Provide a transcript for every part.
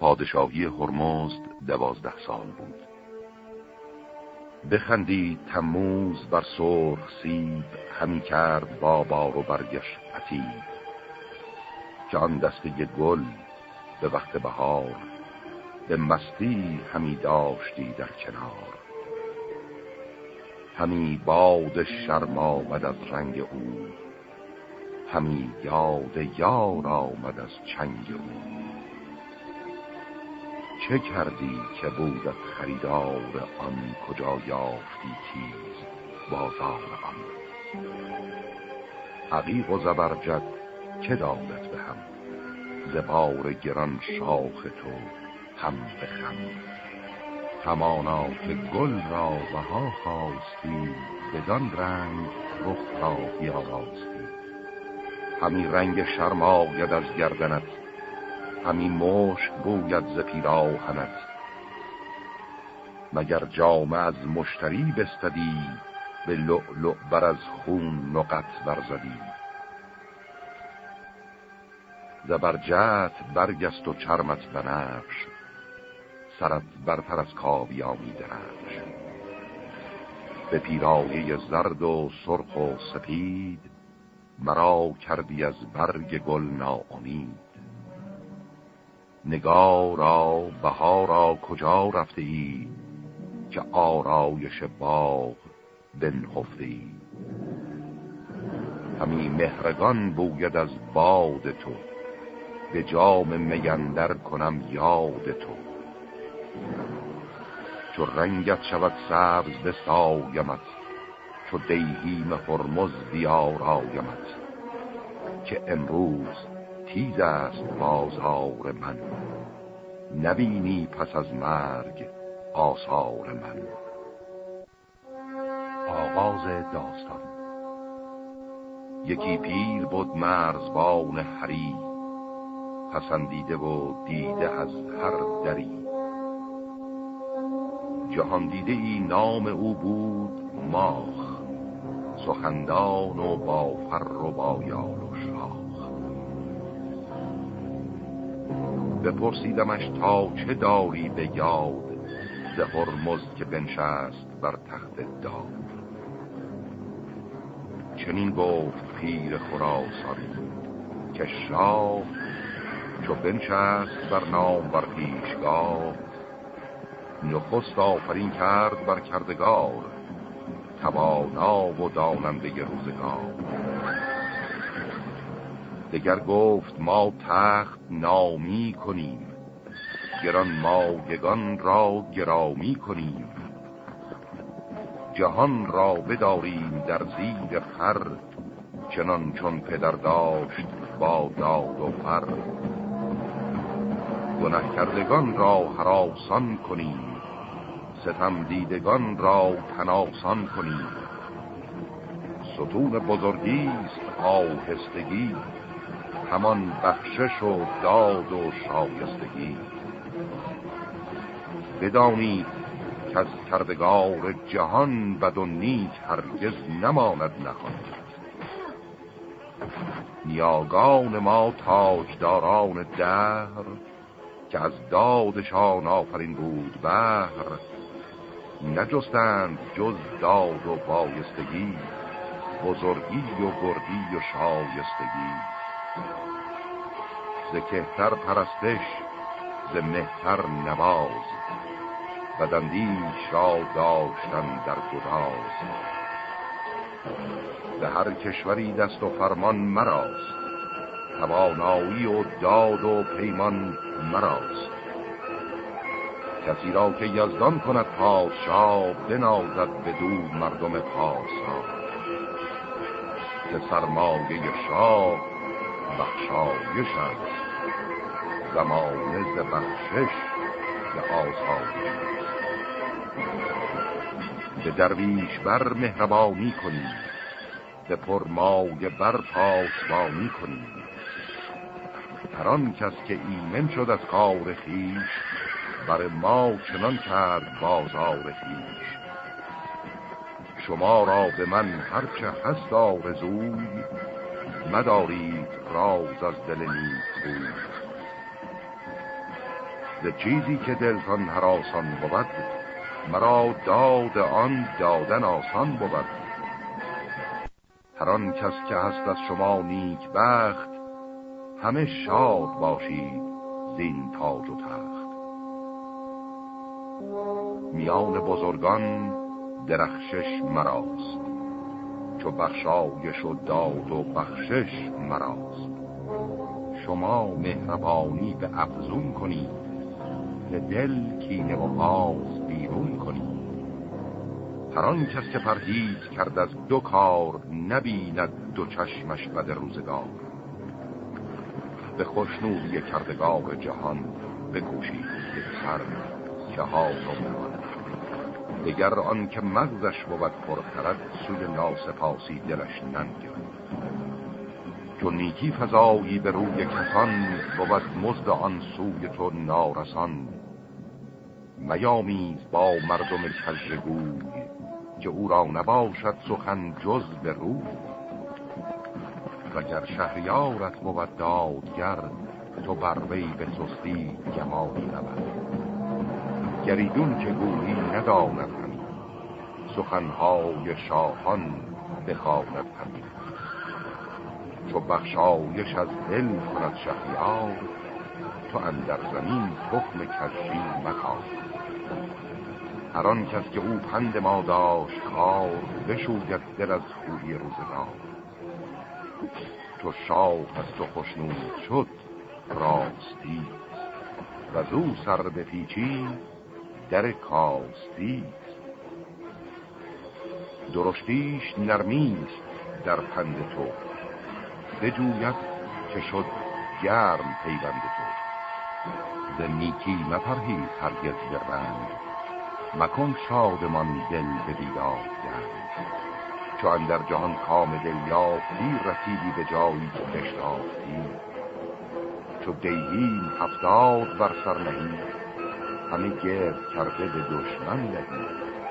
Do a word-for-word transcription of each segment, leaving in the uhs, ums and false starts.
پادشاهی هرمزد دوازده سال بود. بخندید تموز بر سرخ سیب، همی کرد با بار و برگش عتیب. که آن دسته گل به وقت بهار، به مستی همی داشتی در کنار. همی باد شرم آمد از رنگ او، همی یاد یار آمد از چنگ او. چه کردی که بودت خریدار آن، کجا یافتی تیز بازار آن. عقیق و زبرجد که دادت به هم، ز بار گران شاخ تو هم به خم. همانا که گل را بها خواستی، بدان رنگ رخ را بیاراستی. همی رنگ شرم آید از گردنت، همی مشک بوید ز پیراهنت. مگر جامه از مشتری بستدی، به لؤلؤ بر از خون نقط برزدی. زبرجت برگست و چرمت بنفش، سرت برتر از کاویانی درفش. به پیرایه زرد و سرخ و سپید، مرا کردی از برگ گل ناامید. نگارا بهارا کجا رفته ای، که آرایش باغ بنهفته ای. همی مهرگان بوید از باد تو، به جام می اندر کنم یاد تو. چو رنگت شود سبز بسایمت، چو دیهیم هرمز بیارایمت. که امروز تیز است بازار من، نبینی پس از مرگ آثار من. آغاز داستان. یکی پیر بود مرزبان هری، پسندیده و دیده از هر دری. جهان دیده ای نام او بود ماخ، سخندان و با فر و با یال و شاخ. بپرسیدمش تا چه داری به یاد، ز هرمز که بنشست بر تخت داد. چنین گفت پیر خراسان که شاه، چو بنشست بر نام بر پیشگاه. نخست آفرین کرد بر کردگار، توانا و داننده روزگار. دگر گفت ما تخت نامی کنیم، گران مایگان را گرامی کنیم. جهان را بداریم در زیر پر، چنان چون پدر داشت با داد و فر. گناه کردگان را هراسان کنیم، ستم دیدگان را تناسان کنیم. ستون بزرگیست آهستگی، همان بخشش و داد و شایستگی. بدانید که از کردگار جهان، بد و نیک هرگز نماند نهان. نیاگان ما تاجداران دهر، که از دادشان آفرین بود بهر. نجستند جز داد و بایستگی، بزرگی و گردی و شایستگی. ز کهتر پرستش ز مهتر نواز، بداندیش را داشتن در گداز. به هر کشوری دست و فرمان مراست، توانایی و داد و پیمان مراست. کسی را که یزدان کند پادشاه، بنازد بدو مردم پارسا. که سرمایه شاه بخشایش است، زمانه ز بخشش به آسایش است. به درویش بر مهربانی کنیم، به پرمایه بر پاسبانی کنیم. هر آن کس که ایمن شد از کار خویش، بر ما چنان کرد بازار خویش. شما را به من هرچه هست آرزوی، مدارید راز از دل نیک خوی. ز چیزی که دلتان هراسان بود، مرا داد آن دادن آسان بود. هر آن کس که هست از شما نیک بخت، همه شاد باشید زین تاج و تخت. میان بزرگان درخشش مراست، چو بخشایش و داد و بخشش مراست. شما مهربانی به افزون کنید، ز دل کینه و آز بیرون کنید. هر آن کس که پرهیز کرد از دو کار، نبیند دو چشمش بد روزگار. به خوشنودی کردگار جهان، بکوشید یک سر که ها نمان. دگر آن که مغزش بود پرخرد، سوی ناسپاسی دلش ننگرد. چون نیکی فزایی به روی کسان، بود مزد آن سوی تو نارسان. میامیز با مردم کژگوی، که او را نباشد سخن جز به روی. وگر شهریارت بود دادگر، تو بر وی به سستی گمانی نبرد. گریدون که گویی نداند همی، سخنهای شاهان بخواند همی. چو بخشایش از دل کند شهریار، تو اندر زمین تخم کژی مکار. هر آن کس که او پند ما داشت کار، بشوید دل از خوبی روزگار. چو شاه از تو خوشنود شد راستی، و زو سر بپیچی در کاستی. درشتیش نرمیست در پند تو، بجوید که شد گرم پیوند تو. ز نیکی مپرهیز هرگز به رنج، مکن شادمان دل به بیداد گنج. چو اندر جهان کام دل یافتی، رسیدی به جایی که بشتافتی. چو دیهیم هفتاد بر سر نهی، همه گرد کرده به دشمن دهی.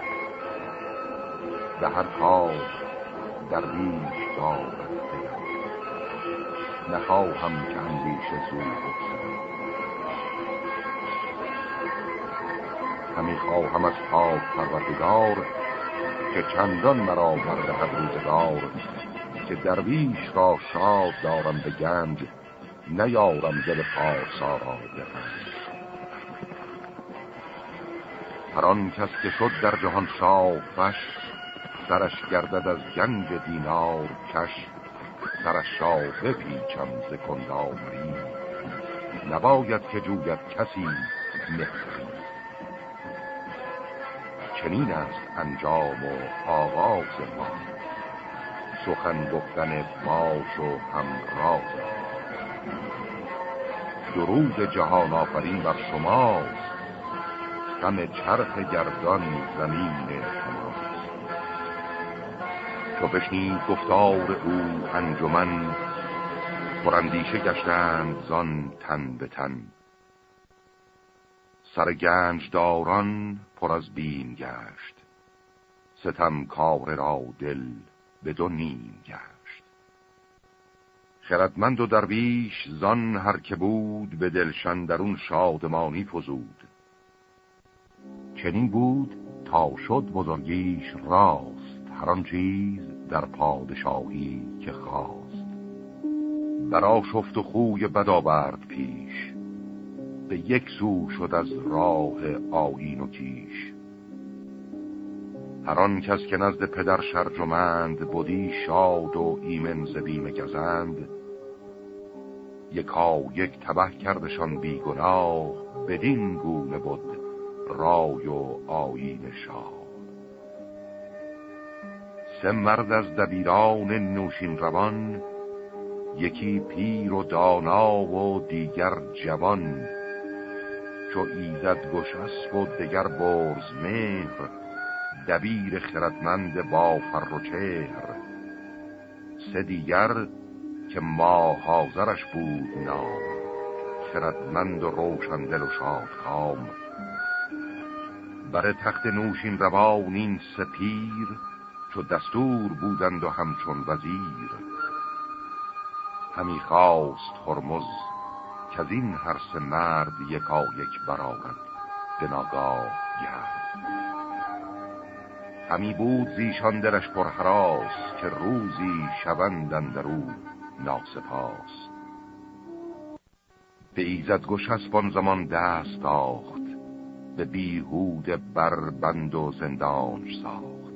به هر کار درویش دارد دلم، نخواهم که اندیشه زو بگذرم. همی خواهم از پاک پروردگار، که چندان مرا بردهد روزگار. که درویش را شاد دارم به گنج، نیارم دل پارسا را برنج. هر آن کس که شد در جهان شاه فش، سرش گردد از گنج دینار کش. سرش را بپیچم ز کندآوری، نباید که جوید کسی مهتری. چنین است انجام و آغاز ما، سخن گفتن باش و همراز. درود جهان آفرین بر شماست، غم چرخ گردان زمین شماست. چو بشنید گفتار او انجمن، پراندیشه گشتند زان تن به تن. سر گنج داران پر از بیم گشت، ستم کار را دل به دو نیم گشت. خردمند و درویش زان هر که بود، به دلشان درون شادمانی فزود. چنین بود تا شد بزرگیش راست، هر آن چیز در پادشاهی که خواست. برا شفت و خوی بد آورد پیش، به یک سو شد از راه آیین و کیش. هر آن کس که نزد پدر شرجمند، بودی شاد و ایمن ز بیم گزند. یکا یک تبه کردشان بی گناه، بدین گونه بود رای و آیین شاه. سه مرد از دبیران نوشین روان، یکی پیر و دانا و دیگر جوان. چو ایزد گشسب و دگر برز مهر، دبیر خردمند با فر و چهر. سه دیگر که ماه حاضرش بود نام، خردمند و روشن دل و شادکام. بر تخت نوشین روان این سه پیر، چو دستور بودند و همچون وزیر. همی خواست هرمز که از این هر سه مرد یکا یک برآرد به ناگاه گرد. همی بود زیشان دلش پر هراس که روزی شوند اندرو ناسپاس. به ایزد گشسپ آن زمان دست تاخت به بیهود بر بند و زندانش ساخت.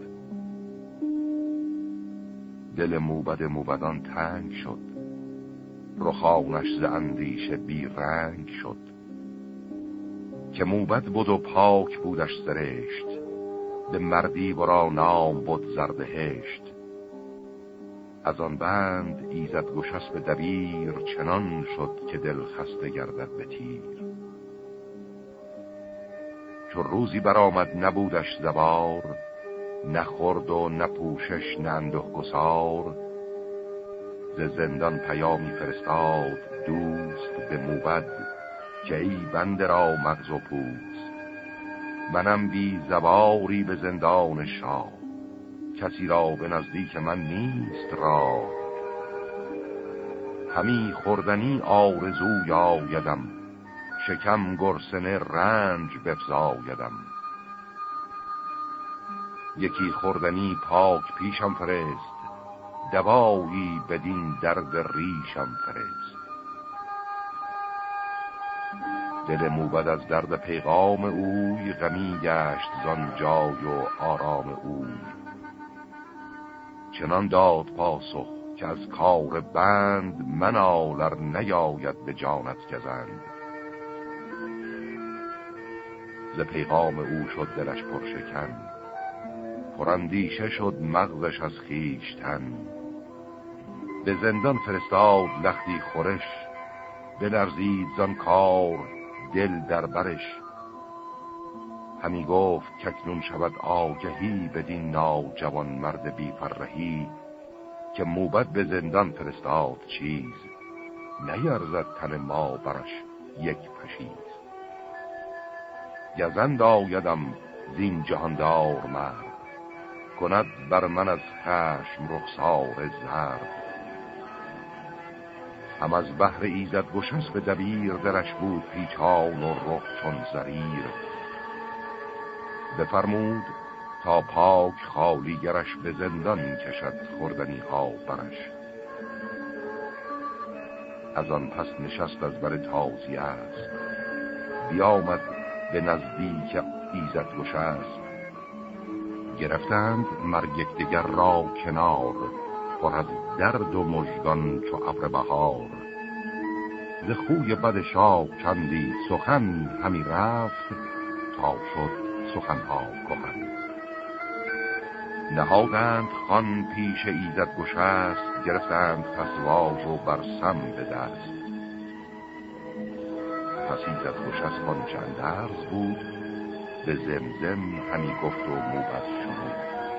دل موبد موبدان تنگ شد رخانش ز اندیشه بی رنگ شد. که موبد بود و پاک بودش سرشت به مردی ورا نام بود زردهشت. از آن بند ایزد گشسپ دبیر چنان شد که دل خسته گردد به تیر. چون روزی برآمد نبودش زبار نه خورد و نه پوشش نه انده گسار. ز زندان پیامی فرستاد دوست به موبد که ای بنده را مغز و پوست. منم بی زباری به زندان شاه کسی را به نزدیک من نیست را. همی خوردنی آرزوی آیدم شکم گرسنه رنج بفزایدم. یکی خوردنی پاک پیشم فرست دوایی بدین درد ریشم فرست. دل موبد از درد پیغام اوی غمی گشت زان جای و آرام اوی. چنان داد پاسخ که از کار بند منالر نیاید به جانت گزند. ز پیغام او شد دلش پرشکن پراندیشه شد مغزش از خویشتن. به زندان فرستاد لختی خورش بلرزید زان کار دل در برش. همی گفت کاکنون شود آگهی بدین ناجوان مرد بی فرهی. که موبد به زندان فرستاد چیز نیرزد تن ما برش یک پشیز. گزند آیدم زین جهاندار مرد کند بر من از خشم رخسار زرد. هم از بحر ایزد گشسپ دبیر دلش بود پیچان و رخ چون زریر. بفرمود تا پاک خالیگرش به زندان کشد خوردنی ها برش. از آن پس نشست از بر تازی است بیامد به نزدیک ایزد گشسپ. گرفتند مرگ یکدیگر را کنار پر از درد و مژگان چو ابر بهار. ز خوی بد شاه چندی سخن همی رفت تا شد سخنها کهن. نهادند خوان پیش ایزد گشسپ گرفتند پسواژ و برسم به دست. پس ایزد گشسپ آنچه اندرز بود به زمزم همی گفت و موبد شنود.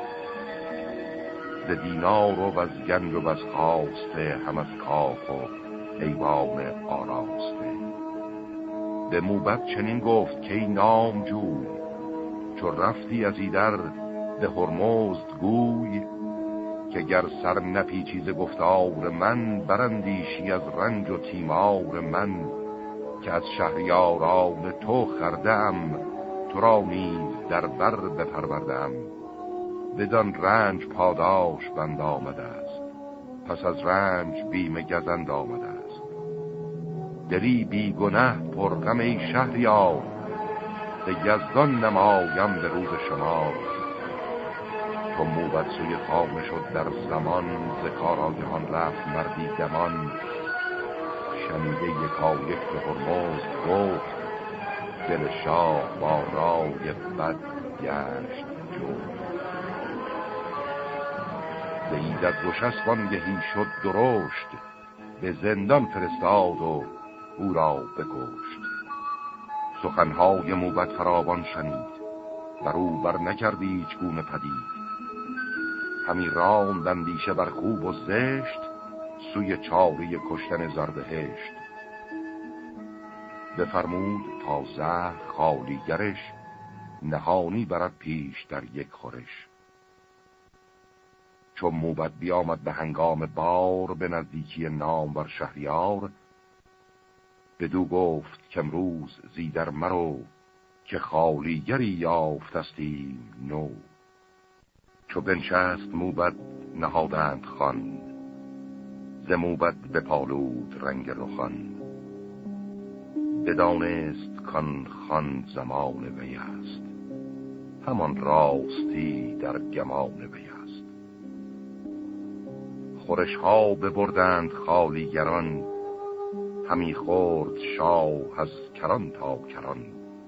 ز دینار و از گنج و از خواسته هم از کاخ و ایوان آراسته. به موبد چنین گفت که ای نامجوی چو رفتی از ایدر به هرمزد گوی. که گر سر نپیچی ز گفتار من برندیشی از رنج و تیمار من. که از شهریاران تو خردم تو را نیز در بر بپروردم. بدان رنج پاداش بند آمده است پس از رنج بیم گزند آمده است. دلی بی گنه پرغم ای شهریار به یزدان نمایم به روز شما. تو موبد سوی خانه شد در زمان ز کارآگهان رفت مردی دمان. شنیده یکا یک به هرمزد گفت دل شاه با رای بد گشت جفت. ز ایزد گشسپ آنگهی شد درشت به زندان فرستاد و او را بکشت. سخنهای موبد فراوان شنید بر او بر نکردی هیچ گونه پدید. همی راند اندیشه بر خوب و زشت سوی چاره کشتن زردهشت. بفرمود تا زهر خالیگرش نهانی برد پیش در یک خورش. چون موبد بیامد به هنگام بار به نزدیکی نامور شهریار. بدو گفت که امروز زیدر مرو، که خالیگری یافتستیم نو. چو بنشست موبد نهادند خوان، ز موبد به پالود رنگ رخان. بدانست کان خان زمان وی است، همان راستی در گمان وی است. خورش ها ببردند خالیگران، همی خورد شاه از کران تا کران.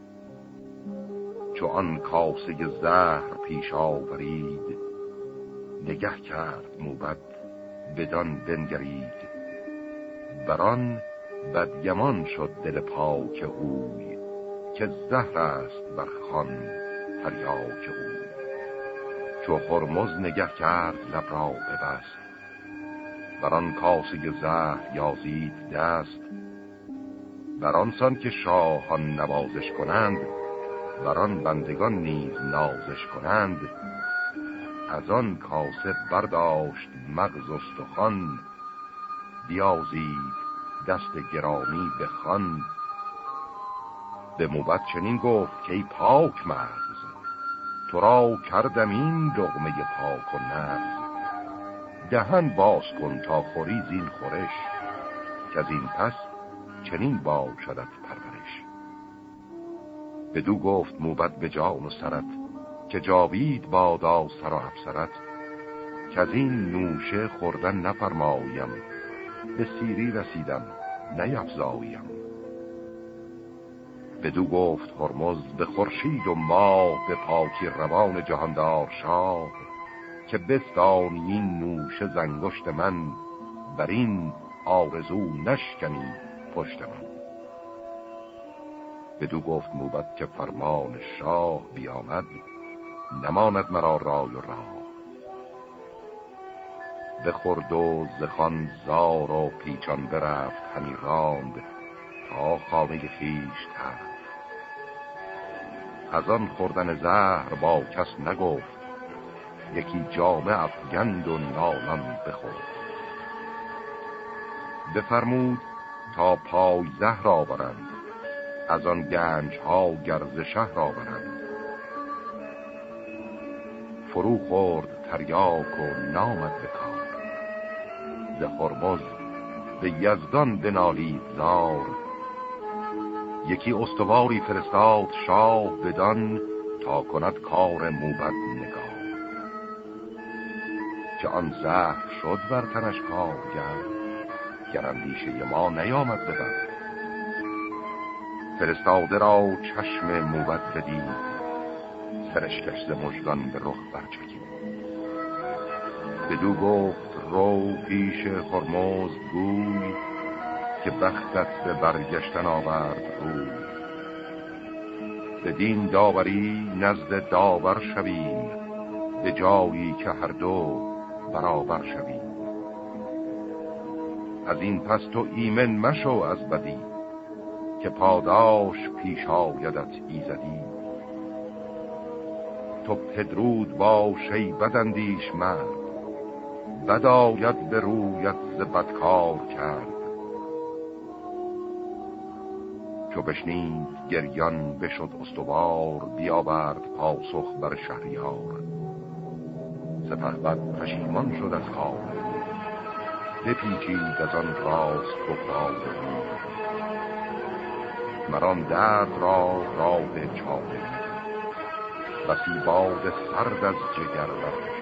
چو آن کاسه زهر پیش آورید، نگه کرد موبد بدان بنگرید. بران بدگمان شد دل پاک اوی، که زهر است بر خوان تریاک اوی. چو هرمز نگه کرد لب را ببست، بران کاسه زهر یازید دست. بران سان که شاهان نوازش کنند، بران بندگان نیز نازش کنند. از آن کاسه برداشت مغز استخوان، بیازید دست گرامی به خوان. به موبد چنین گفت که ای پاک مغز، تو را کردم این لقمه پاک و نغز. دهن باز کن تا خوری زین خورش، که از این پس چنین باشدت پرورش. بدو گفت موبد به جان و سرت، که جاوید بادا سر و افسرت. که از این نوشه خوردن نفرمایم، به سیری رسیدم نیفزایم. بدو گفت هرمز به خورشید و ماه، به پاکی روان جهاندار شاه. که بستانی این نوشه زنگشت من، بر این آرزو نشکنی پشت من. بدو گفت موبد که فرمان شاه بیامد، نماند مرا رای و راه. بخورد و زخان زار و پیچان برفت، همی راند تا خانه خویش تفت. از آن خوردن زهر با کس نگفت، یکی جامه افگند و نالان بخورد. بفرمود تا پای زهر آورند، از آن گنج ها گرز شهر آورند. فرو خورد تریاک و نامد به کار، ز هرمز به یزدان بنالید زار. یکی استواری فرستاد شاه بدان، تا کند کار موبد نگاه. که آن زهر شد بر تنش کارگر، گر اندیشه ما نیامد ببر. فرستاده را چشم موبد بدید، سرشکش ز مژگان به رخ برچکید. بدو گفت رو پیش هرمز گوی، که بختت به برگشتن آورد روی. بدین داوری نزد داور شویم، به جایی که هر دو برابر شویم. از این پس تو ایمن مشو از بدی، که پاداش پیش آیدت ایزدی. تو پدرود باش ای بداندیش مرد، بد آید به رویت ز بدکار کرد. چو بشنید گریان بشد استوار، بیاورد پاسخ بر شهریار. سپهبد پشیمان شد از کار، بپیچید از آن راست گفتار. مران درد را راه چاره، بسی باد سرد از جگر برکشید.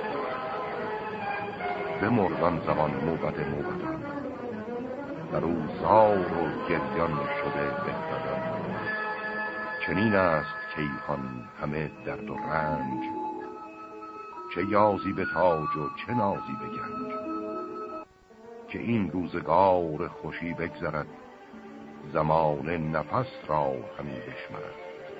بمرد آن زمان موبد موبدان، در او زار و گریان شده بهبدان. چنین است کیهان همه درد و رنج، چه یازی به تاج و چه نازی به گنج. که این روزگار خوشی بگذرد، زمان نفس را همی بشمرد.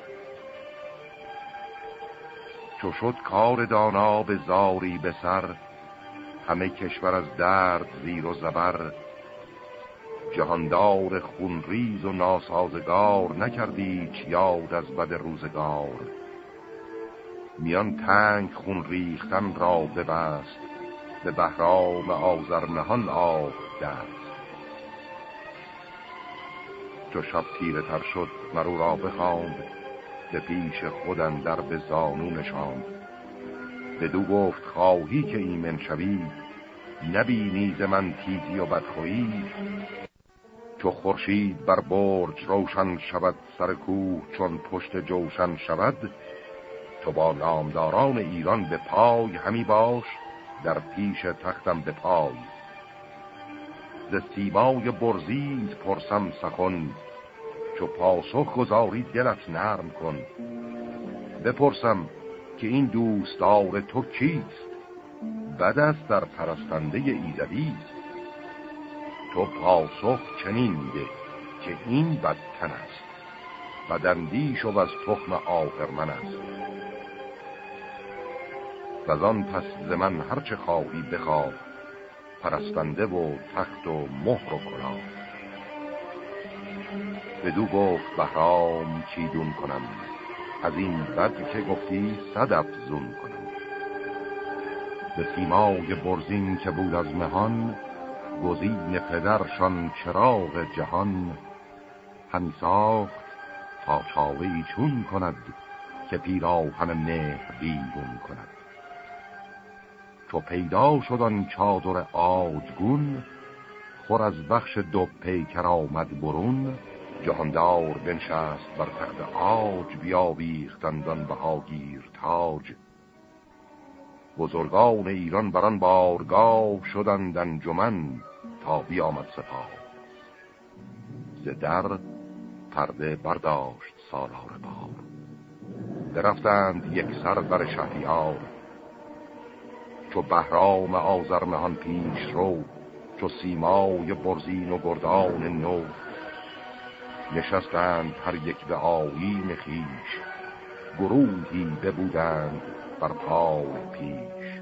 چو شد کار دانا به زاری به سر، همه کشور از درد زیر و زبر. جهاندار خونریز و ناسازگار، نکردیچ یاد از بد روزگار. میان تنگ خون ریختن را ببست، به بهرام آذرنهان آب دست. چو شب تیره تر شد مرو را بخواند، به پیش خود اندر به زانو نشاند. بدو گفت خواهی که ایمن شوی، نبینی ز من تیزی و بدخویی. چو خورشید بر برج روشن شود، سر کوه چون پشت جوشن شود. تو با نامداران ایران به پای، همی باش در پیش تختم به پای. ز سیمای برزین پرسم سخن، چو پاسخ گذاری دلت نرم کن. بپرسم که این دوستدار تو کیست، بد است در پرستنده ایزدیست. تو پاسخ چنین ده که این بدتن است، بداندیش و از تخم آهرمن است. وزان پس ز من هرچه خواهی بخواه، پرستنده و تخت و مهر و کلاه. بدو گفت بهرام چیدون کنم، از این بد که گفتی صد افزون کنم. به سیمای برزین که بود از مهان، گزین پدرشان چراغ جهان. همی ساخت تا چاوی چون کند، که پیراهن مهر بیرون کند. چو پیدا شد آن چادر آجگون، خور از بخش دو پیکر آمد برون. جهاندار بنشست بر تخت عاج، بیاویختند آن بهاگیر تاج. بزرگان ایران بران بارگاه، شدند انجمن تا بیامد سپاه. ز در پرده برداشت سالار بار، درفتند یک سر بر شهریار. چو بهرام آذرمهان پیش رو، چو سیمای برزین و گردان نو. نشستند هر یک به آیین خویش، گروهی ببودند بر پای پیش.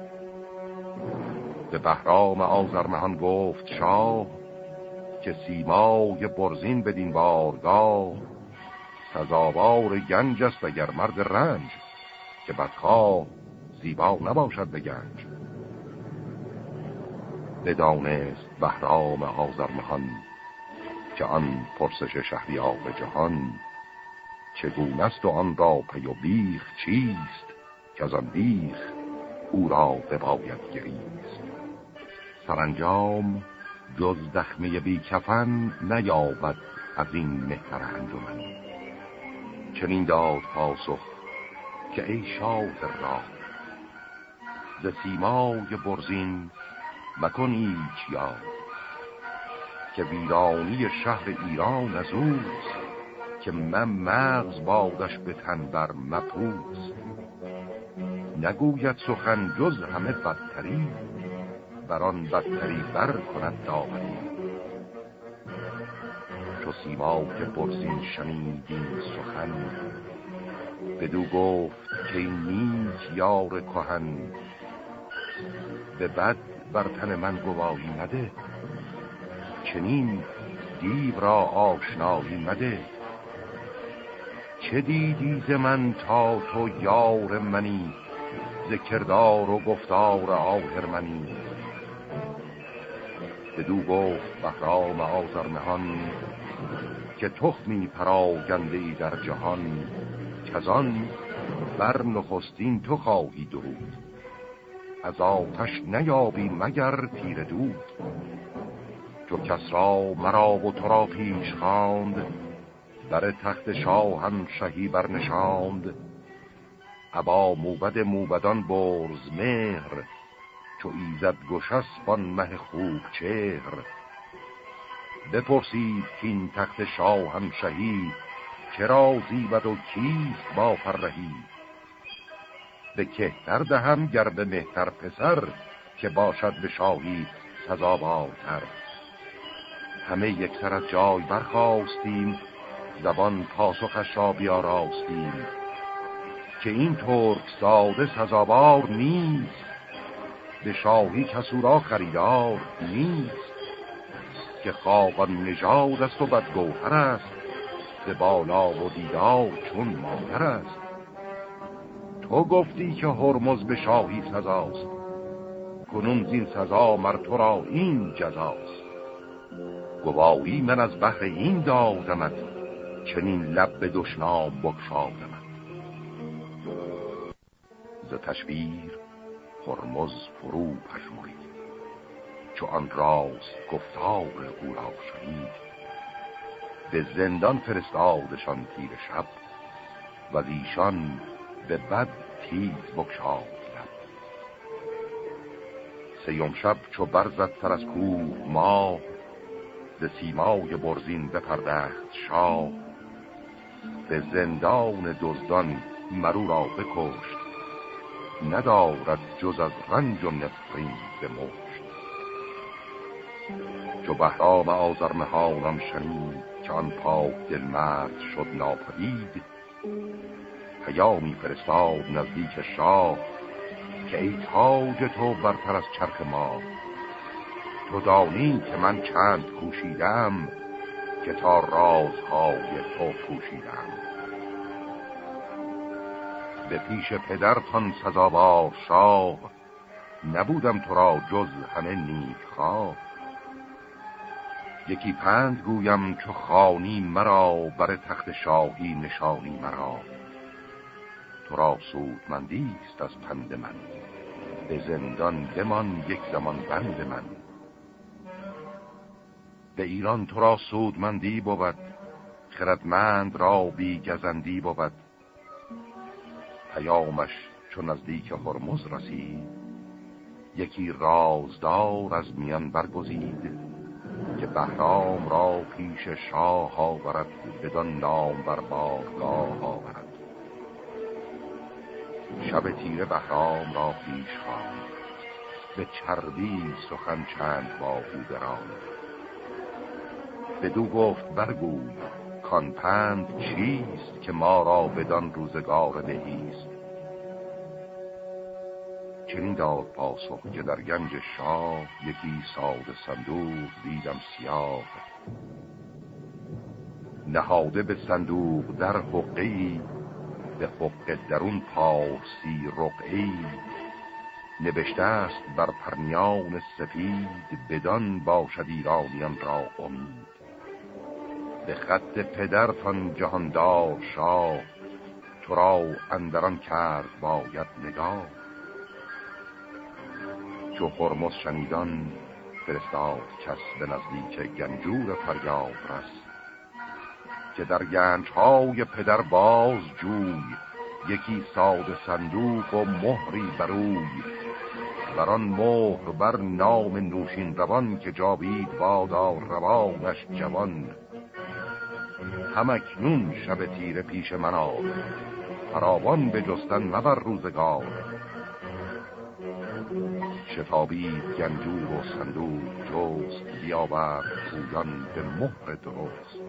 به بهرام آذرمهان گفت شاه، که سیمای برزین بدین بارگاه. سزاوار گنج است اگر مرد رنج، که بدخواه زیبا نباشد به گنج. بدانست بهرام آذرمهان، که آن پرسش شهریار جهان. چگونه است و آن را پی و بیخ چیست، که از آن بیخ او را بباید گریست. سرانجام جز دخمه بی کفن، نیابد از این مهتر انجمن. چنین داد پاسخ که ای شاه را، ز سیمای برزین مکن ایچ یاد. که ویرانی شهر ایران از اوست، که من مغز بادش به تن بر مپوست. نگوید سخن جز همه بدتری، بران بدتری بر کند داوری. چو سیمای برزین شنید این سخن، بدو گفت که این نیک یار کهن. به بد بر تن من گواهی مده، چنین دیو را آشنایی مده. چه دیدی ز من تا تو یار منی، ز کردار و گفتار آهرمنی. بدو گفت بهرام آذرمهان، که تخمی پراگنده ای در جهان. کزان بر نخستین تو خواهی درود، از آتش نیابی مگر تیر دود. چو کس را مرا و تو را پیش خواند، بر تخت شاهم شهی برنشاند. ابا موبد موبدان برز مهر، چو ایزد گشسپان مه خوب چهر. بپرسید که این تخت شاهم شهی، چرا زیبد و کیست با فرهی. به کهتر دهم گر به مهتر پسر، که باشد به شاهی سزاوارتر. همه یک سر از جای برخاستیم، زبان پاسخش را بیاراستیم. که این ترک زاده سزاوار نیست، به شاهی کسو را خریدار نیست. که خاقان نژاد است و بدگوهر است، به بالا و دیدار چون مادر است. تو گفتی که هرمز به شاهی سزاست، کنون زین سزا مر تو را این جزاست. گواهی من از بحر این دادمت، چنین لب به دشنام بگشادمت. ز تشویر هرمز فرو پژمرید، چو آن راست گفتار او را شنید. به زندان فرستادشان تیر شب، و از ایشان به بد تیز بگشاد لب. سیوم شب چو برزد سر از کوه ماه، ز سیمای برزین بپردخت شاه. به زندان دزدان مرو را بکشت، ندارد جز از رنج و نفرین به مشت. چو بهرام آذرنهانان شنید، که آن پاک دل مرد شد ناپدید. پیامی فرستاد نزدیک شاه، که ای تاج تو برتر از چرخ ما. تو دانی که من چند کوشیدم، که تا رازهای تو پوشیدم. به پیش پدرتان سزاوار شاه، نبودم تو را جز همه نیک خواه. یکی پند گویم چو خوانی مرا، بر تخت شاهی نشانی مرا. تو را سودمندیست از پند من، به زندان بمان یک زمان بند من. به ایران تو را سودمندی بود، خردمند را بی گزندی بود. پیامش چون نزدیک هرمز رسید، یکی رازدار از میان برگزید. که بهرام را پیش شاه آورد، بدان نام بر بارگاه آورد. شب تیره بهرام را پیش خواند، به چربی سخن چند با او براند. بدو گفت برگوی کان پند چیست، که ما را بدان روزگار بهیست. چنین داد پاسخ که در گنج شاه، یکی ساده صندوق دیدم سیاه. نهاده به صندوق در حقه‌ای، به حقه درون پارسی رقعه‌ای. نبشته است بر پرنیان سپید، بدان باشد ایرانیان را امید. به خط پدرتان جهاندار شاه، تو را اندران کرد باید نگاه. چو هرمز شنیدان فرستاد کس، به نزدیک گنجور فریاد رس. که در گنجهای پدر باز جوی، یکی ساده صندوق و مهری بروی. بران مهر بر نام نوشین روان، که جاوید بادا روانش جوان. هم اکنون شب تیره پیش من آر، فراوان به جستن مبر روزگار. شتابید گنجور و صندوق جست، بیاورد پویان به مهر درست.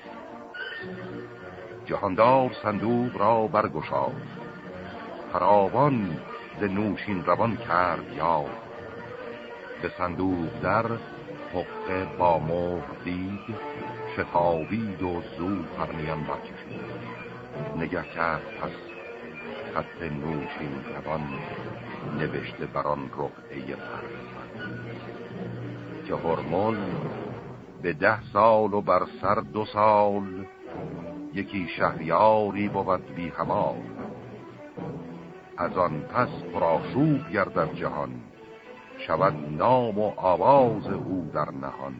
جهاندار صندوق را برگشاد، فراوان ز نوشین روان کرد یاد. به صندوق در حقه با مهر دید، شتابید و زو پرنیان برکشید. نگه کرد پس خط نوشین روان، نوشته بران رقعه فرمان. که هرمز به ده سال و بر سر دو سال، یکی شهریاری بود بی همال. از آن پس پرآشوب گردد جهان، شود نام و آواز او در نهان.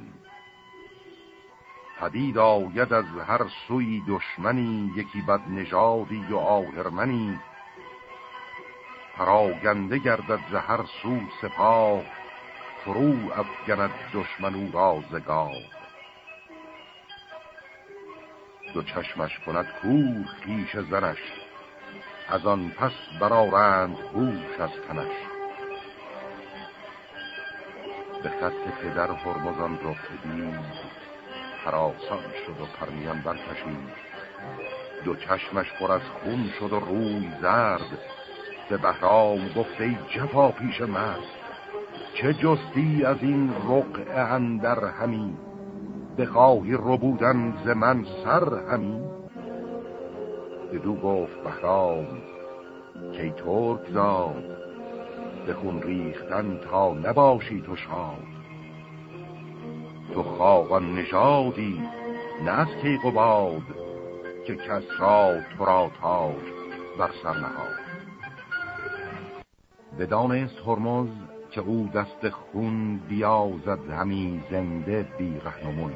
پدید آید از هر سوی دشمنی، یکی بد نژادی و آهرمنی. پراگنده گردد ز هر سو سپاه، فرو افگند دشمن او را ز گاه. دو چشمش کند کور خویش زنش، از آن پس برآرند هوش از تنش. به خط پدر هرمزان رخ دید، هراسان شد و پرنیان برکشید. دو چشمش پر از خون شد و روی زرد، به بهرام گفت ای جفا پیش مرد. چه جستی از این رقعه اندر همی، بخواهی ربودن ز من سر همی. بدو گفت بهرام که ترک زاد، به خون ریختن تا نباشی تو شاد. تو خاقان نژادی نه از کیقباد، که کس را تو را تاج بر سر نهاد. بدانست هرمز که او دست خون بیازد همی زنده بی رهنمون.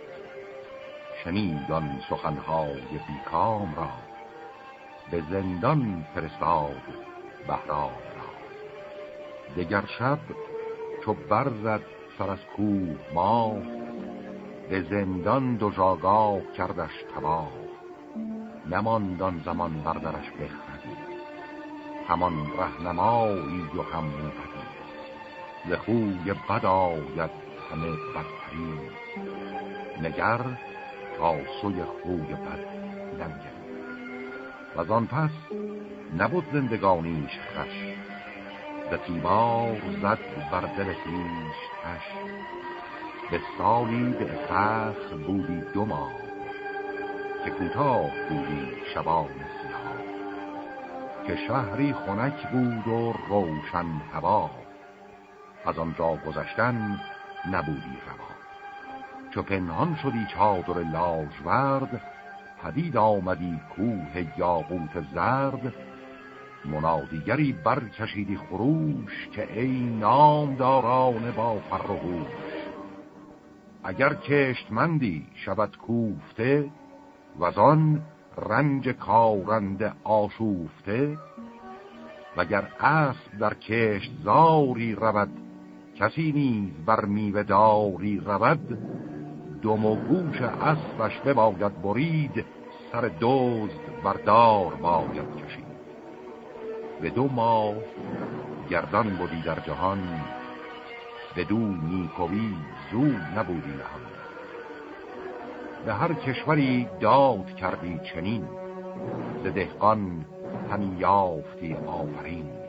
شنید آن سخنهای بیکام را، به زندان فرستاد بهرام را. دگر شب چو برزد سر از کوه ماه، به زندان دو جاگاه کردش تباه. نماند آن زمان بردرش بخردی، همان رهنمایی و هم موبدی. ز خوی بد آید همه بدتری، نگر تا سوی خوی بد ننگری. و آن پس نبود زندگانیش خش، ز تیمار زد بر دل خویش تش. به سالی به فخر بودی دو ماه، که کوتاه بودی شبان سیاه. که شهری خنک بود و روشن هوا، از آنجا گذشتن نبودی روا. چو پنهان شدی چادر لاژورد، پدید آمدی کوه یاقوت زرد. منادیگری برکشیدی خروش، که ای نامداران با فر و هوش. اگر کشتمندی شود کوفته، وزان رنج کارنده آشوفته. وگر اسب در کشت زاری رود، کسی نیز بر میوه داری رود. دم و گوش اسبش بباید برید، سر دزد بردار باید کشید. به دو ماه گردان بودی در جهان، به دو نیکوی زو نبودی نهان. به هر کشوری داد کردی چنین، ز دهقان همی یافتی آفرین.